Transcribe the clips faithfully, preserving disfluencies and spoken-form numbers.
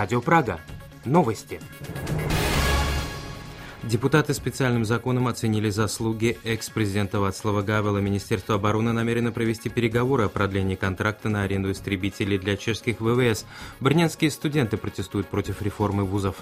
Радио Прага. Новости. Депутаты специальным законом оценили заслуги экс-президента Вацлава Гавела. Министерство обороны намерено провести переговоры о продлении контракта на аренду истребителей для чешских ВВС. Брненские студенты протестуют против реформы вузов.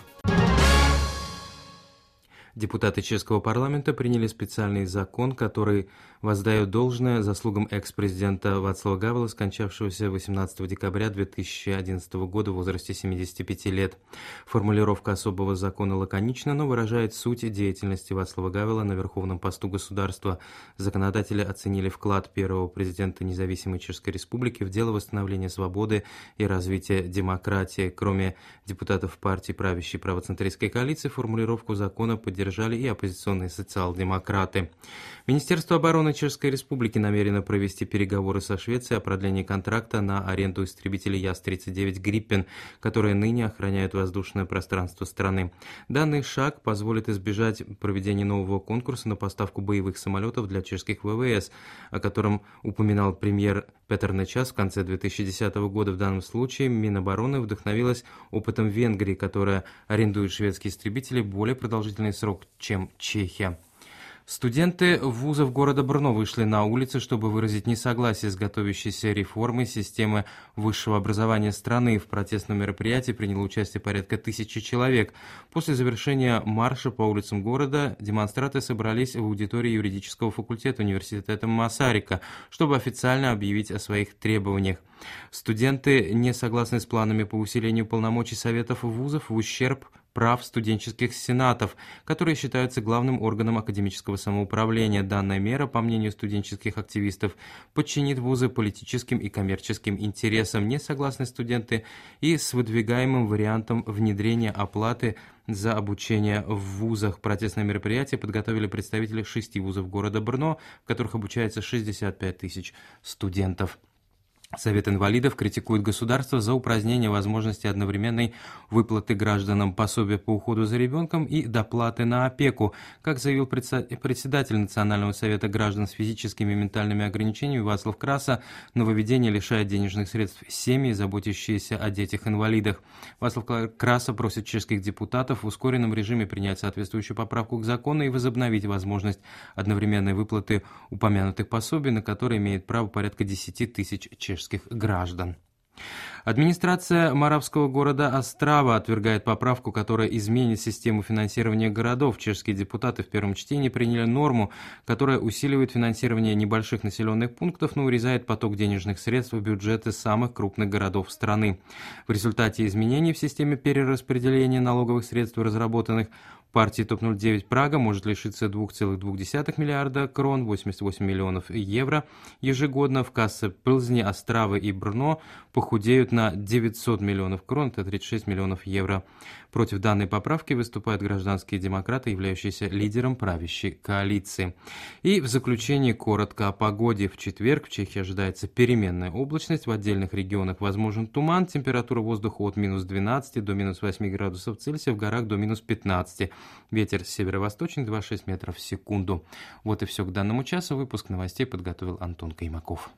Депутаты чешского парламента приняли специальный закон, который воздает должное заслугам экс-президента Вацлава Гавела, скончавшегося восемнадцатого декабря две тысячи одиннадцатого года в возрасте семидесяти пяти лет. Формулировка особого закона лаконична, но выражает суть деятельности Вацлава Гавела на верховном посту государства. Законодатели оценили вклад первого президента независимой Чешской Республики в дело восстановления свободы и развития демократии. Кроме депутатов партии правящей правоцентристской коалиции, формулировку закона поддержали и оппозиционные социал-демократы. Министерство обороны Чешской Республики намерено провести переговоры со Швецией о продлении контракта на аренду истребителей Яс тридцать девять Гриппен, которые ныне охраняют воздушное пространство страны. Данный шаг позволит избежать проведения нового конкурса на поставку боевых самолетов для чешских ВВС, о котором упоминал премьер Петр Нечас в конце две тысячи десятого года. В данном случае Минобороны вдохновилась опытом Венгрии, которая арендует шведские истребители более продолжительный срок, чем Чехия. Студенты вузов города Брно вышли на улицы, чтобы выразить несогласие с готовящейся реформой системы высшего образования страны. В протестном мероприятии приняло участие порядка тысячи человек. После завершения марша по улицам города демонстранты собрались в аудитории юридического факультета университета Масарика, чтобы официально объявить о своих требованиях. Студенты не согласны с планами по усилению полномочий советов вузов в ущерб прав студенческих сенатов, которые считаются главным органом академического самоуправления. Данная мера, по мнению студенческих активистов, подчинит вузы политическим и коммерческим интересам. Не согласны студенты и с выдвигаемым вариантом внедрения оплаты за обучение в вузах. Протестное мероприятие подготовили представители шести вузов города Брно, в которых обучается шестьдесят пять тысяч студентов. Совет инвалидов критикует государство за упразднение возможности одновременной выплаты гражданам пособия по уходу за ребенком и доплаты на опеку. Как заявил председатель Национального совета граждан с физическими и ментальными ограничениями Вацлав Краса, нововведение лишает денежных средств семьи, заботящиеся о детях-инвалидах. Вацлав Краса просит чешских депутатов в ускоренном режиме принять соответствующую поправку к закону и возобновить возможность одновременной выплаты упомянутых пособий, на которые имеет право порядка десяти тысяч чешских граждан. Администрация моравского города Острава отвергает поправку, которая изменит систему финансирования городов. Чешские депутаты в первом чтении приняли норму, которая усиливает финансирование небольших населенных пунктов, но урезает поток денежных средств в бюджеты самых крупных городов страны. В результате изменений в системе перераспределения налоговых средств, разработанных партией топ ноль девять Прага, может лишиться двух целых двух десятых миллиарда крон, восемьдесят восемь миллионов евро ежегодно. В кассы Пылзни, Остравы и Брно похудеют на девятьсот миллионов крон, это тридцать шесть миллионов евро. Против данной поправки выступают гражданские демократы, являющиеся лидером правящей коалиции. И в заключение коротко о погоде. В четверг в Чехии ожидается переменная облачность, в отдельных регионах возможен туман, температура воздуха от минус двенадцати до минус восьми градусов Цельсия, в горах до минус пятнадцати. Ветер северо-восточный двадцать шесть метров в секунду. Вот и все к данному часу. Выпуск новостей подготовил Антон Каймаков.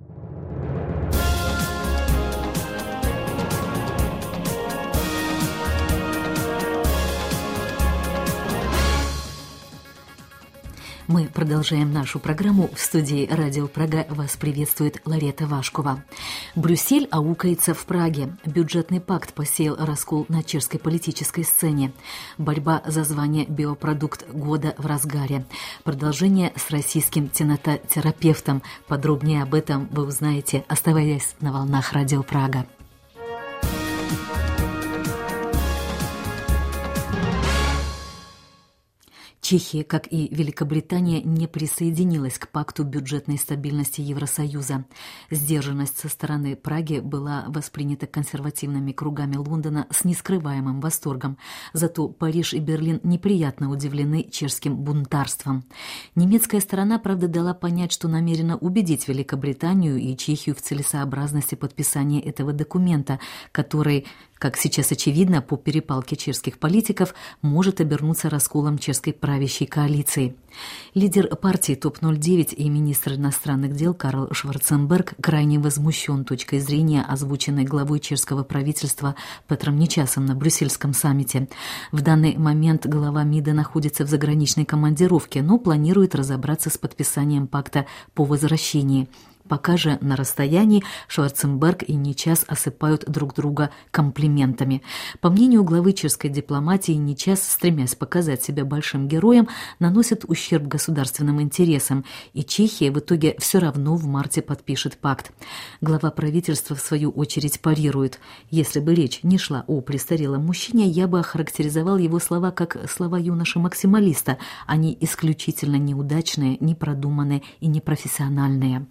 Мы продолжаем нашу программу. В студии «Радио Прага» вас приветствует Ларета Вашкова. Брюссель аукается в Праге. Бюджетный пакт посеял раскол на чешской политической сцене. Борьба за звание «Биопродукт года» в разгаре. Продолжение с российским тенатотерапевтом. Подробнее об этом вы узнаете, оставаясь на волнах «Радио Прага». Чехия, как и Великобритания, не присоединилась к пакту бюджетной стабильности Евросоюза. Сдержанность со стороны Праги была воспринята консервативными кругами Лондона с нескрываемым восторгом. Зато Париж и Берлин неприятно удивлены чешским бунтарством. Немецкая сторона, правда, дала понять, что намерена убедить Великобританию и Чехию в целесообразности подписания этого документа, который, Как сейчас очевидно, по перепалке чешских политиков может обернуться расколом чешской правящей коалиции. Лидер партии топ ноль девять и министр иностранных дел Карл Шварценберг крайне возмущен точкой зрения, озвученной главой чешского правительства Петром Нечасом на брюссельском саммите. В данный момент глава МИДа находится в заграничной командировке, но планирует разобраться с подписанием пакта по возвращении. Пока же на расстоянии Шварценберг и Нечас осыпают друг друга комплиментами. По мнению главы чешской дипломатии, Нечас, стремясь показать себя большим героем, наносит ущерб государственным интересам, и Чехия в итоге все равно в марте подпишет пакт. Глава правительства, в свою очередь, парирует: «Если бы речь не шла о престарелом мужчине, я бы охарактеризовал его слова как слова юноши-максималиста. Они исключительно неудачные, непродуманные и непрофессиональные».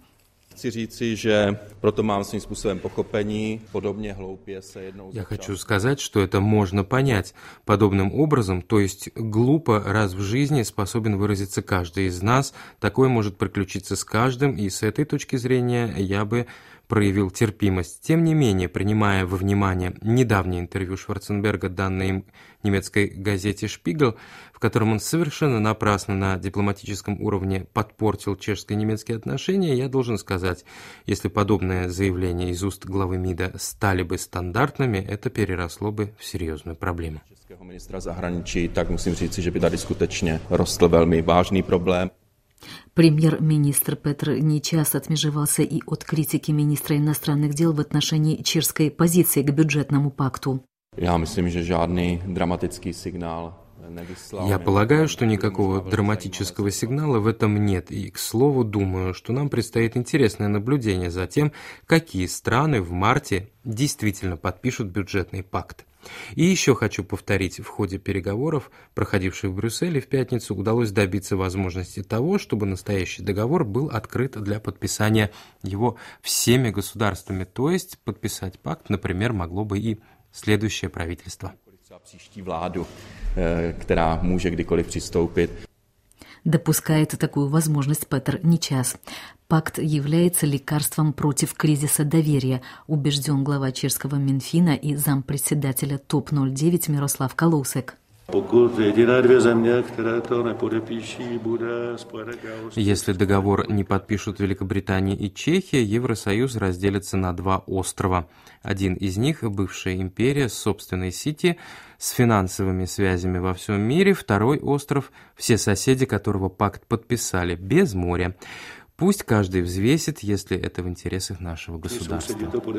Я хочу сказать, что это можно понять подобным образом, то есть глупо раз в жизни способен выразиться каждый из нас, такое может приключиться с каждым, и с этой точки зрения я бы проявил терпимость. Тем не менее, принимая во внимание недавнее интервью Шварценберга, данное им немецкой газете «Шпигель», в котором он совершенно напрасно на дипломатическом уровне подпортил чешско-немецкие отношения, я должен сказать, если подобное заявление из уст главы МИДа стали бы стандартными, это переросло бы в серьезную проблему. Českého ministra zahraničí, tak musím říci, že by tady skutečně rostl velmi vážný problém. Премьер-министр Петр Нечас отмежевался и от критики министра иностранных дел в отношении чешской позиции к бюджетному пакту. Я myslím, že žádný dramatický signál. Я полагаю, что никакого драматического сигнала в этом нет, и, к слову, думаю, что нам предстоит интересное наблюдение за тем, какие страны в марте действительно подпишут бюджетный пакт. И еще хочу повторить, в ходе переговоров, проходивших в Брюсселе в пятницу, удалось добиться возможности того, чтобы настоящий договор был открыт для подписания его всеми государствами, то есть подписать пакт, например, могло бы и следующее правительство. Příští vládu, která může kdykoliv přistoupit. Допускает такую возможность Петр Нечас. Пакт является лекарством против кризиса доверия, убежден глава чешского Минфина и зампредседателя топ ноль девять Мирослав Калоусек. Если договор не подпишут Великобритания и Чехия, Евросоюз разделится на два острова. Один из них – бывшая империя с собственной Сити, с финансовыми связями во всем мире, второй остров – все соседи, которого пакт подписали, без моря. Пусть каждый взвесит, если это в интересах нашего государства.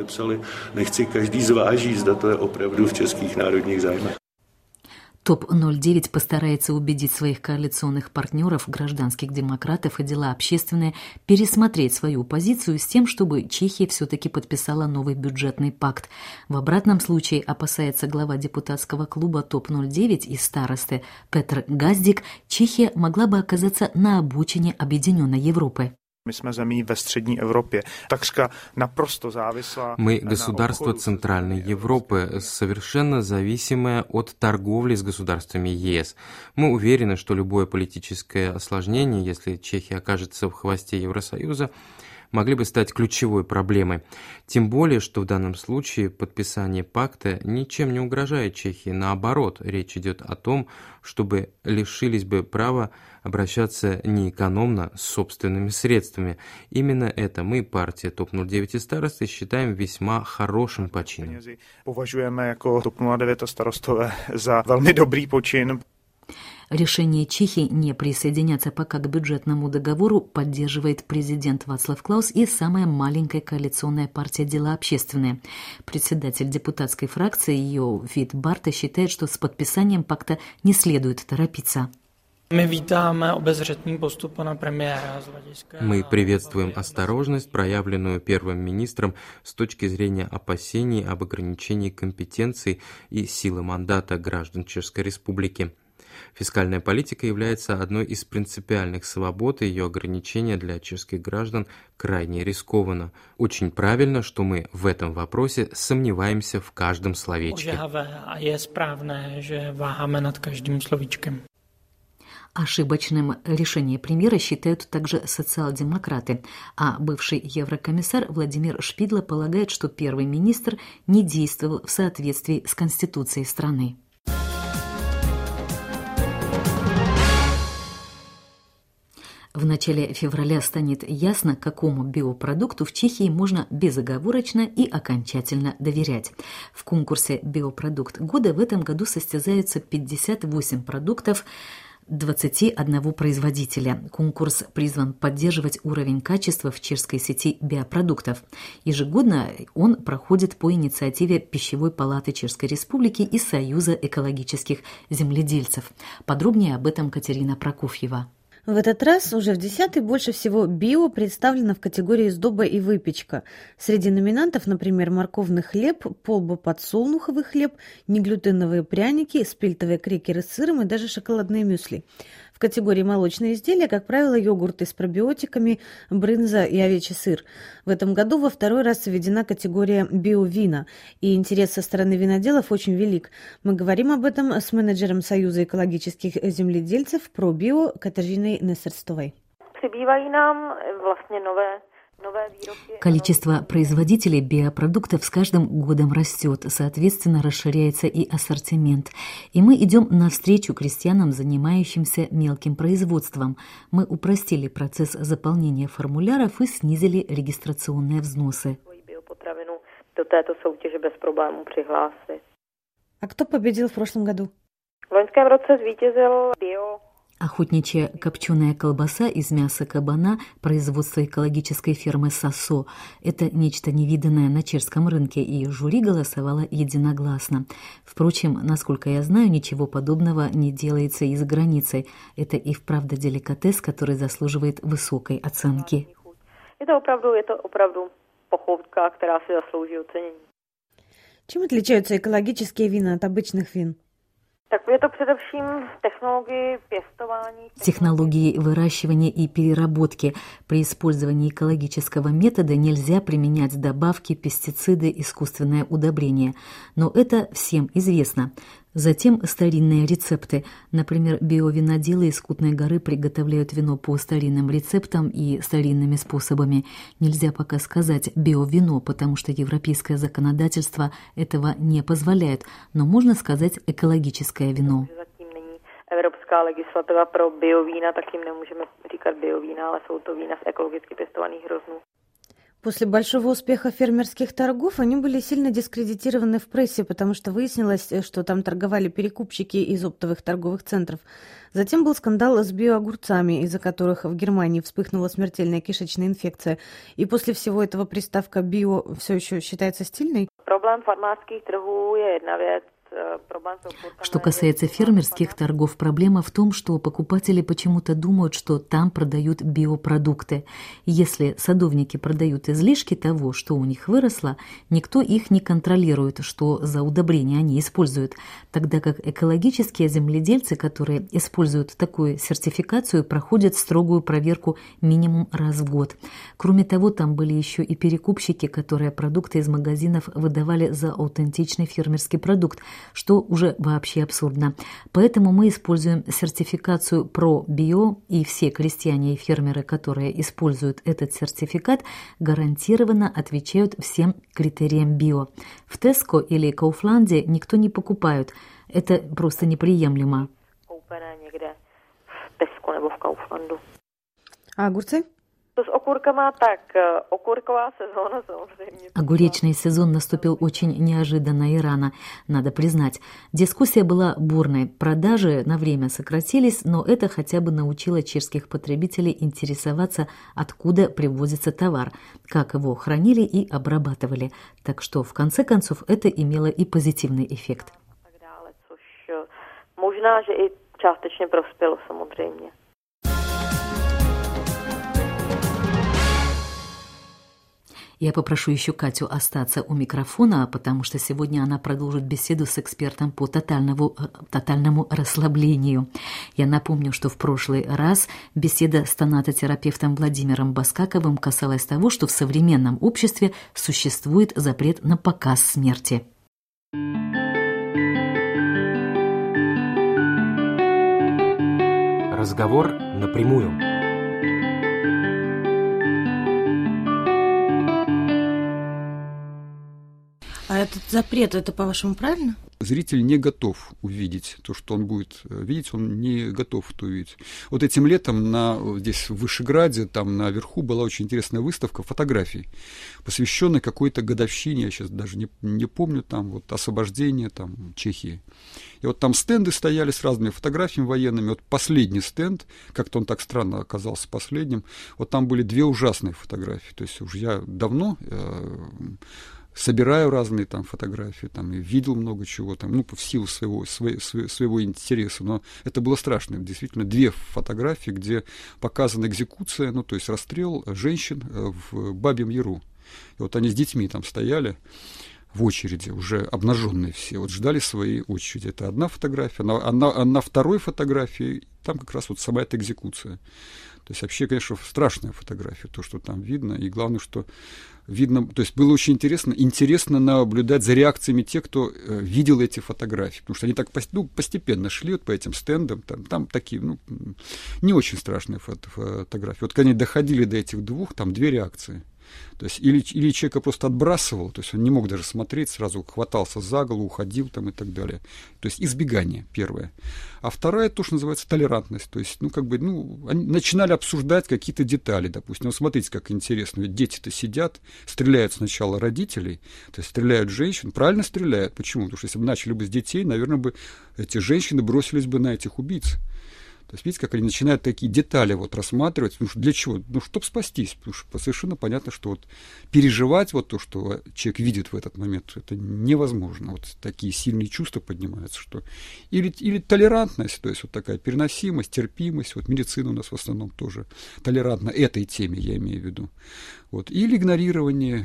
топ ноль девять постарается убедить своих коалиционных партнеров, гражданских демократов и дела общественные, пересмотреть свою позицию с тем, чтобы Чехия все-таки подписала новый бюджетный пакт. В обратном случае, опасается глава депутатского клуба топ ноль девять и старосты Петр Газдик, Чехия могла бы оказаться на обочине объединенной Европы. Мы jsme ve střední Evropě, takřka naprosto závislá. Мы государство Центральной Европы, совершенно зависимое от торговли с государствами ЕС. Мы уверены, что любое политическое осложнение, если Чехия окажется в хвосте Евросоюза, могли бы стать ключевой проблемой. Тем более, что в данном случае подписание пакта ничем не угрожает Чехии. Наоборот, речь идет о том, чтобы лишились бы права обращаться неэкономно с собственными средствами. Именно это мы, партия топ ноль девять и старосты, считаем весьма хорошим почином. Považujeme jako топ ноль девять a starostové za velmi dobrý počin. Решение Чехии не присоединяться пока к бюджетному договору поддерживает президент Вацлав Клаус и самая маленькая коалиционная партия «Дела общественные». Председатель депутатской фракции ее Вит Барта считает, что с подписанием пакта не следует торопиться. Мы приветствуем осторожность, проявленную первым министром с точки зрения опасений об ограничении компетенций и силы мандата граждан Чешской Республики. Фискальная политика является одной из принципиальных свобод, и ее ограничение для чешских граждан крайне рискованно. Очень правильно, что мы в этом вопросе сомневаемся в каждом словечке. Ошибочным решение премьера считают также социал-демократы, а бывший еврокомиссар Владимир Шпидла полагает, что первый министр не действовал в соответствии с Конституцией страны. В начале февраля станет ясно, какому биопродукту в Чехии можно безоговорочно и окончательно доверять. В конкурсе «Биопродукт года» в этом году состязаются пятьдесят восемь продуктов двадцати одного производителя. Конкурс призван поддерживать уровень качества в чешской сети биопродуктов. Ежегодно он проходит по инициативе Пищевой палаты Чешской Республики и Союза экологических земледельцев. Подробнее об этом Катерина Прокофьева. В этот раз уже в десятый больше всего био представлено в категории сдоба и выпечка. Среди номинантов, например, морковный хлеб, полбоподсолнуховый хлеб, неглютеновые пряники, спельтовые крекеры с сыром и даже шоколадные мюсли. В категории молочные изделия, как правило, йогурты с пробиотиками, брынза и овечий сыр. В этом году во второй раз введена категория биовина, и интерес со стороны виноделов очень велик. Мы говорим об этом с менеджером Союза экологических земледельцев ProBio Катаржиной Несерстовой. Přibývají nám vlastně nové Количество производителей биопродуктов с каждым годом растет, соответственно, расширяется и ассортимент. И мы идем навстречу крестьянам, занимающимся мелким производством. Мы упростили процесс заполнения формуляров и снизили регистрационные взносы. А кто победил в прошлом году? В loňském roce zvítězil bio. Охотничья копченая колбаса из мяса кабана производства экологической фермы «Сосо». Это нечто невиданное на чешском рынке, и жюри голосовало единогласно. Впрочем, насколько я знаю, ничего подобного не делается и за границей. Это и вправду деликатес, который заслуживает высокой оценки. Это оправду, это оправду походка, которая заслуживает оценения. Чем отличаются экологические вина от обычных вин? Так это především технологии пестования. Технологии выращивания и переработки. При использовании экологического метода нельзя применять добавки, пестициды, искусственное удобрение. Но это всем известно. Затем старинные рецепты. Например, биовиноделы из Кутной горы приготовляют вино по старинным рецептам и старинными способами. Нельзя пока сказать биовино, потому что европейское законодательство этого не позволяет, но можно сказать экологическое вино. Evropská legislativa pro biovína, tak jim nemůžeme říkat biovína, ale jsou to vína z ekologicky pěstovaných hroznů. После большого успеха фермерских торгов они были сильно дискредитированы в прессе, потому что выяснилось, что там торговали перекупщики из оптовых торговых центров. Затем был скандал с биоогурцами, из-за которых в Германии вспыхнула смертельная кишечная инфекция. И после всего этого приставка «био» все еще считается стильной? Проблем фармерских торгов – одна вещь. Что касается фермерских торгов, проблема в том, что покупатели почему-то думают, что там продают биопродукты. Если садовники продают излишки того, что у них выросло, никто их не контролирует, что за удобрения они используют, тогда как экологические земледельцы, которые используют такую сертификацию, проходят строгую проверку минимум раз в год. Кроме того, там были еще и перекупщики, которые продукты из магазинов выдавали за аутентичный фермерский продукт, что уже вообще абсурдно. Поэтому мы используем сертификацию ProBio, и все крестьяне и фермеры, которые используют этот сертификат, гарантированно отвечают всем критериям био. В Tesco или Kaufland'е никто не покупает. Это просто неприемлемо. А огурцы? С окурками так, окурковая сезона, samozřejmě. Огуречный сезон наступил очень неожиданно и рано, надо признать. Дискуссия была бурной, продажи на время сократились, но это хотя бы научило чешских потребителей интересоваться, откуда привозится товар, как его хранили и обрабатывали. Так что, в конце концов, это имело и позитивный эффект. Možná, že i částečně prospělo samozřejmě. Я попрошу еще Катю остаться у микрофона, потому что сегодня она продолжит беседу с экспертом по тотальному, тотальному расслаблению. Я напомню, что в прошлый раз беседа с тонатотерапевтом Владимиром Баскаковым касалась того, что в современном обществе существует запрет на показ смерти. Разговор напрямую. А этот запрет, это, по-вашему, правильно? Зритель не готов увидеть то, что он будет видеть, он не готов это увидеть. Вот этим летом на, здесь в Вышеграде, там наверху была очень интересная выставка фотографий, посвященная какой-то годовщине, я сейчас даже не, не помню, там вот освобождение там, Чехии. И вот там стенды стояли с разными фотографиями военными. Вот последний стенд, как-то он так странно оказался последним, вот там были две ужасные фотографии. То есть уже я давно... Э, собираю разные там фотографии, там, и видел много чего, там, ну, в силу своего, своего, своего интереса, но это было страшно. Действительно, две фотографии, где показана экзекуция, ну, то есть расстрел женщин в Бабьем Яру. И вот они с детьми там стояли в очереди, уже обнаженные все, вот ждали своей очереди. Это одна фотография, а на, а на второй фотографии там как раз вот сама эта экзекуция. То есть вообще, конечно, страшная фотография, то, что там видно, и главное, что видно, то есть было очень интересно, интересно наблюдать за реакциями тех, кто э, видел эти фотографии, потому что они так ну, постепенно шли вот по этим стендам, там, там такие, ну, не очень страшные фото фотографии. Вот когда они доходили до этих двух, там две реакции. То есть или, или человека просто отбрасывал, то есть он не мог даже смотреть, сразу хватался за голову, уходил там и так далее. То есть избегание первое. А вторая то, что называется толерантность. То есть, ну, как бы, ну, они начинали обсуждать какие-то детали, допустим. Ну, смотрите, как интересно. Ведь дети-то сидят, стреляют сначала родителей, то есть стреляют женщин. Правильно стреляют. Почему? Потому что если бы начали бы с детей, наверное, бы эти женщины бросились бы на этих убийц. То есть, видите, как они начинают такие детали вот рассматривать. Ну, для чего? Ну, чтобы спастись. Потому что совершенно понятно, что вот переживать вот то, что человек видит в этот момент, это невозможно. Вот такие сильные чувства поднимаются, что... Или, или толерантность, то есть вот такая переносимость, терпимость. Вот медицина у нас в основном тоже толерантна этой теме, я имею в виду. Вот. Или игнорирование.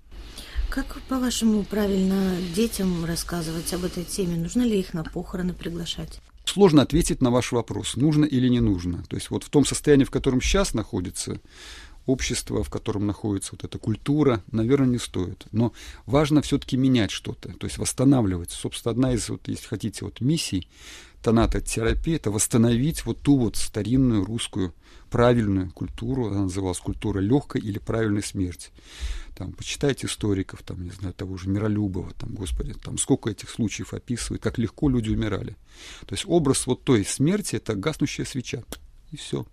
Как, по-вашему, правильно детям рассказывать об этой теме? Нужно ли их на похороны приглашать? Сложно ответить на ваш вопрос, нужно или не нужно. То есть вот в том состоянии, в котором сейчас находится общество, в котором находится вот эта культура, наверное, не стоит. Но важно все-таки менять что-то, то есть восстанавливать. Собственно, одна из, вот, если хотите, вот, миссий тонатотерапии – это восстановить вот ту вот старинную русскую правильную культуру, она называлась культура легкой или правильной смерти. Там, почитайте историков, там, не знаю, того же Миролюбова, там, господи, там сколько этих случаев описывает, как легко люди умирали. То есть образ вот той смерти – это гаснущая свеча, и все.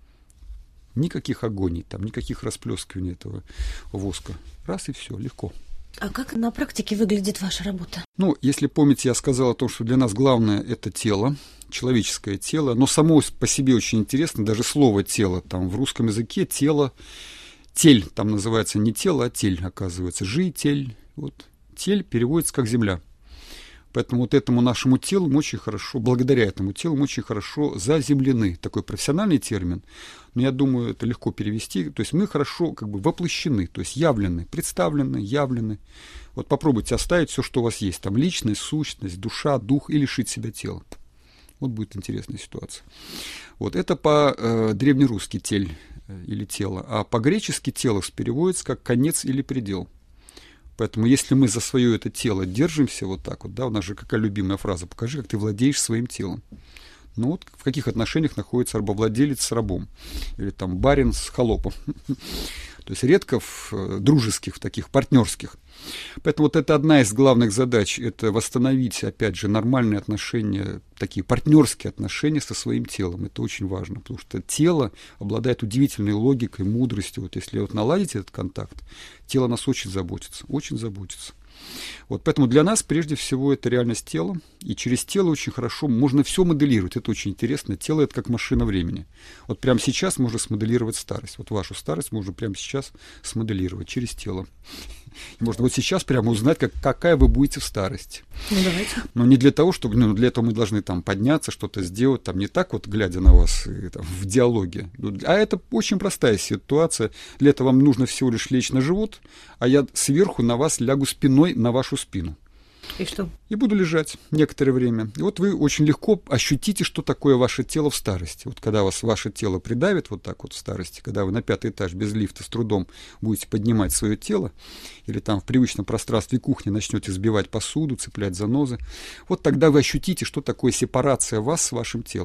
Никаких агоний, там, никаких расплескиваний этого воска. Раз и все, легко. А как на практике выглядит ваша работа? Ну, если помните, я сказал о том, что для нас главное – это тело, человеческое тело, но само по себе очень интересно, даже слово «тело», там в русском языке тело, тель, там называется не тело, а тель, оказывается, житель, вот, тель переводится как земля. Поэтому вот этому нашему телу мы очень хорошо, благодаря этому телу мы очень хорошо заземлены. Такой профессиональный термин, но я думаю, это легко перевести. То есть мы хорошо как бы воплощены, то есть явлены, представлены, явлены. Вот попробуйте оставить все, что у вас есть. Там личность, сущность, душа, дух и лишить себя тела. Вот будет интересная ситуация. Вот это по-древнерусски э, тель э, или тело. А по-гречески телос переводится как конец или предел. Поэтому если мы за свое это тело держимся вот так вот, да, у нас же какая любимая фраза: покажи, как ты владеешь своим телом. Ну вот в каких отношениях находится рабовладелец с рабом, или там барин с холопом. То есть редко в дружеских, в таких партнерских. Поэтому вот это одна из главных задач, это восстановить, опять же, нормальные отношения, такие партнерские отношения со своим телом. Это очень важно, потому что тело обладает удивительной логикой, мудростью. Вот если вот наладить этот контакт, тело нас очень заботится, очень заботится. Вот, поэтому для нас прежде всего это реальность тела, и через тело очень хорошо можно все моделировать, это очень интересно. Тело – это как машина времени. Вот прямо сейчас можно смоделировать старость. Вот вашу старость можно прямо сейчас смоделировать через тело. Можно вот сейчас прямо узнать, как, какая вы будете в старости. Ну, давайте. Но не для того, чтобы, ну, для этого мы должны там подняться, что-то сделать, там не так вот, глядя на вас и, там, в диалоге. А это очень простая ситуация. Для этого вам нужно всего лишь лечь на живот, а я сверху на вас лягу спиной на вашу спину. И что? И буду лежать некоторое время. И вот вы очень легко ощутите, что такое ваше тело в старости. Вот когда вас ваше тело придавит вот так вот в старости, когда вы на пятый этаж без лифта с трудом будете поднимать свое тело, или там в привычном пространстве кухни начнете сбивать посуду, цеплять занозы, вот тогда вы ощутите, что такое сепарация вас с вашим телом.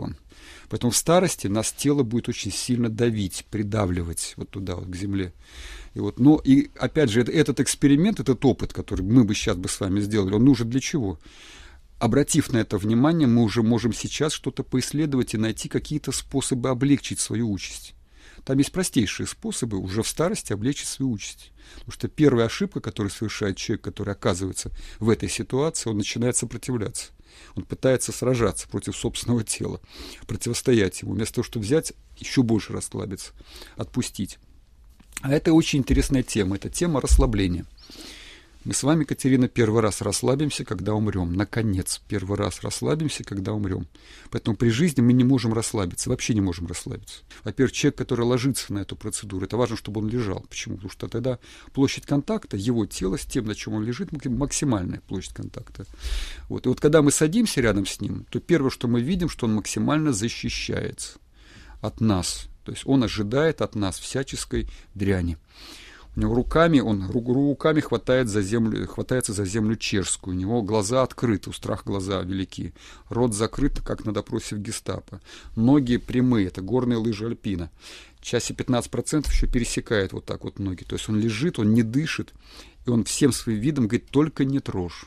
Поэтому в старости нас тело будет очень сильно давить, придавливать вот туда, вот к земле. И вот, но и опять же, это, этот эксперимент, этот опыт, который мы бы сейчас бы с вами сделали, он нужен для чего? Обратив на это внимание, мы уже можем сейчас что-то поисследовать и найти какие-то способы облегчить свою участь. Там есть простейшие способы уже в старости облегчить свою участь. Потому что первая ошибка, которую совершает человек, который оказывается в этой ситуации, он начинает сопротивляться. Он пытается сражаться против собственного тела, противостоять ему, вместо того, чтобы взять, еще больше расслабиться, отпустить. А это очень интересная тема, это тема расслабления. Мы с вами, Катерина, первый раз расслабимся, когда умрем. Наконец, первый раз расслабимся, когда умрем. Поэтому при жизни мы не можем расслабиться, вообще не можем расслабиться. Во-первых, человек, который ложится на эту процедуру, это важно, чтобы он лежал. Почему? Потому что тогда площадь контакта, его тело с тем, на чем он лежит, максимальная площадь контакта. Вот. И вот когда мы садимся рядом с ним, то первое, что мы видим, что он максимально защищается от нас. То есть он ожидает от нас всяческой дряни. У него руками, он руками хватает за землю, хватается за землю чешскую. У него глаза открыты, у страх глаза велики. Рот закрыт, как на допросе в гестапо. Ноги прямые, это горные лыжи альпина. Чаще пятнадцать процентов еще пересекает вот так вот ноги. То есть он лежит, он не дышит, и он всем своим видом говорит: только не трожь.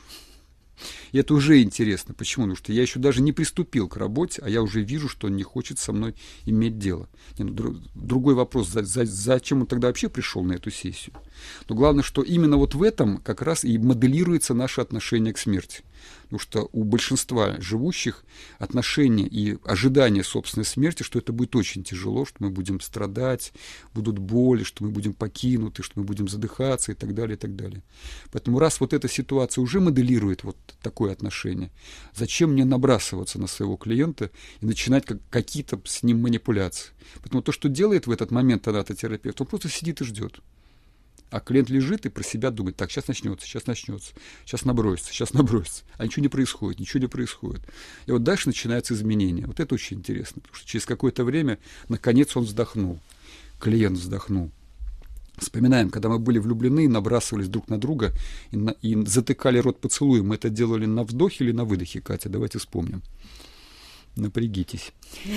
И это уже интересно. Почему? Потому что я еще даже не приступил к работе, а я уже вижу, что он не хочет со мной иметь дело. Не, ну, дру, другой вопрос, за, за, зачем он тогда вообще пришел на эту сессию? Но главное, что именно вот в этом как раз и моделируется наше отношение к смерти. Потому что у большинства живущих отношение и ожидание собственной смерти, что это будет очень тяжело, что мы будем страдать, будут боли, что мы будем покинуты, что мы будем задыхаться и так далее, и так далее. Поэтому раз вот эта ситуация уже моделирует вот такое отношение, зачем мне набрасываться на своего клиента и начинать как, какие-то с ним манипуляции? Поэтому то, что делает в этот момент анатотерапевт, он просто сидит и ждет. А клиент лежит и про себя думает: так, сейчас начнется, сейчас начнется, сейчас набросится, сейчас набросится. А ничего не происходит, ничего не происходит. И вот дальше начинаются изменения. Вот это очень интересно, потому что через какое-то время, наконец, он вздохнул, клиент вздохнул. Вспоминаем, когда мы были влюблены, набрасывались друг на друга и, на, и затыкали рот поцелуем. Мы это делали на вдохе или на выдохе, Катя? Давайте вспомним. Напрягитесь.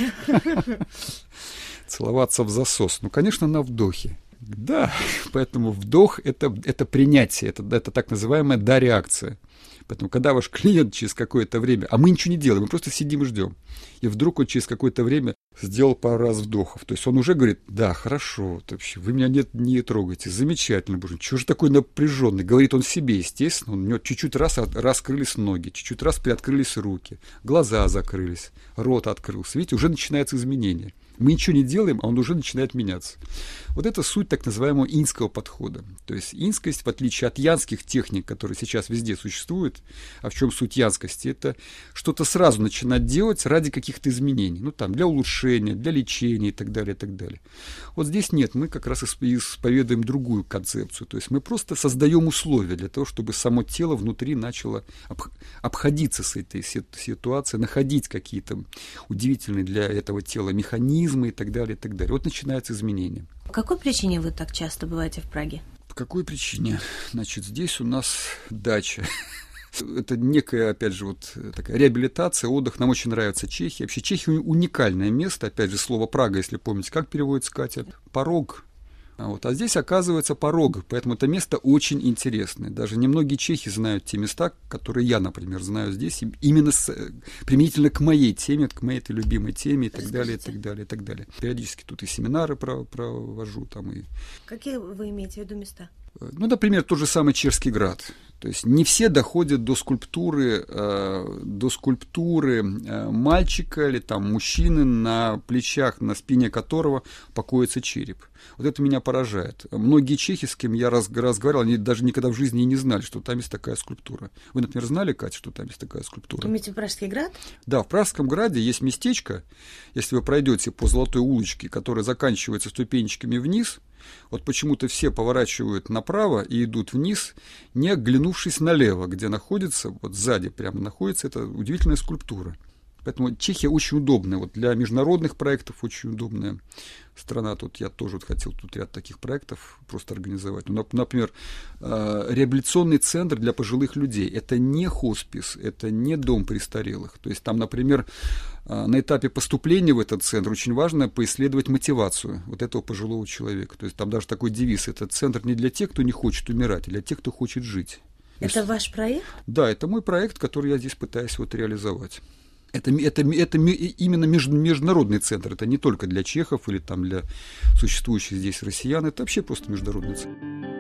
Целоваться в засос. Ну, конечно, на вдохе. Да, поэтому вдох это, – это принятие, это, это так называемая да-реакция. Поэтому, когда ваш клиент через какое-то время, а мы ничего не делаем, мы просто сидим и ждем, и вдруг он через какое-то время сделал пару раз вдохов, то есть он уже говорит: да, хорошо, вообще, вы меня не, не трогаете, замечательно, боже, чего же такой напряженный, говорит он себе, естественно, у него чуть-чуть раз раскрылись ноги, чуть-чуть раз приоткрылись руки, глаза закрылись, рот открылся, видите, уже начинается изменение. Мы ничего не делаем, а он уже начинает меняться. Вот это суть так называемого иньского подхода. То есть иньскость, в отличие от янских техник, которые сейчас везде существуют, а в чем суть янскости? Это что-то сразу начинать делать ради каких-то изменений. Ну, там, для улучшения, для лечения и так далее, и так далее. Вот здесь нет, мы как раз исповедуем другую концепцию. То есть мы просто создаем условия для того, чтобы само тело внутри начало обходиться с этой ситуацией, находить какие-то удивительные для этого тела механизмы, и так далее, и так далее. Вот начинаются изменения. По какой причине вы так часто бываете в Праге? По какой причине? Значит, здесь у нас дача. Это некая, опять же, вот такая реабилитация, отдых. Нам очень нравится Чехия. Вообще Чехия уникальное место. Опять же, слово Прага, если помните, как переводится, Катя? Порог. А, вот, а здесь оказывается порог, поэтому это место очень интересное. Даже немногие чехи знают те места, которые я, например, знаю здесь, именно с, применительно к моей теме, к моей этой любимой теме и так Расскажите. далее, и так далее, и так далее. Периодически тут и семинары провожу. Там, и... Какие вы имеете в виду места? Ну, например, тот же самый Чешский Град. То есть не все доходят до скульптуры, э, до скульптуры э, мальчика или там мужчины, на плечах, на спине которого покоится череп. Вот это меня поражает. Многие чехи, с кем я раз, разговаривал, они даже никогда в жизни и не знали, что там есть такая скульптура. Вы, например, знали, Катя, что там есть такая скульптура? Вы имеете Пражский Град? Да, в Пражском Граде есть местечко, если вы пройдете по Золотой улочке, которая заканчивается ступенечками вниз. Вот почему-то все поворачивают направо и идут вниз, не оглянувшись налево, где находится, вот сзади прямо находится эта удивительная скульптура. Поэтому Чехия очень удобная. Вот для международных проектов очень удобная страна. Тут я тоже вот хотел тут ряд таких проектов просто организовать. Ну, например, реабилитационный центр для пожилых людей. Это не хоспис, это не дом престарелых. То есть там, например, на этапе поступления в этот центр очень важно поисследовать мотивацию вот этого пожилого человека. То есть там даже такой девиз: этот центр не для тех, кто не хочет умирать, а для тех, кто хочет жить. Это есть, ваш проект? Да, это мой проект, который я здесь пытаюсь вот реализовать. Это, это, это именно международный центр, это не только для чехов или там для существующих здесь россиян, это вообще просто международный центр.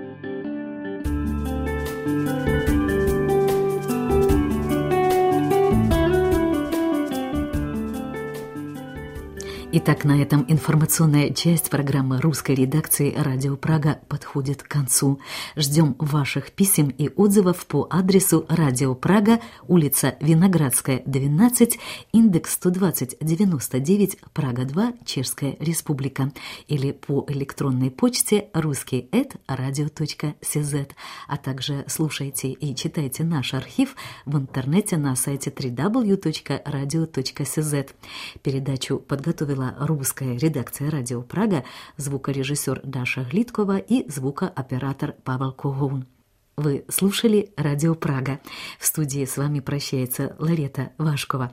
Итак, на этом информационная часть программы русской редакции «Радио Прага» подходит к концу. Ждем ваших писем и отзывов по адресу «Радио Прага», улица Виноградская, двенадцать, индекс сто двадцать девяносто девять, Прага два, Чешская Республика, или по электронной почте русский эт радио точка cz, а также слушайте и читайте наш архив в интернете на сайте дабл ю дабл ю дабл ю точка радио точка cz. Передачу подготовила русская редакция «Радио Прага», звукорежиссер Даша Глиткова и звукооператор Павел Когун. Вы слушали «Радио Прага». В студии с вами прощается Ларета Вашкова.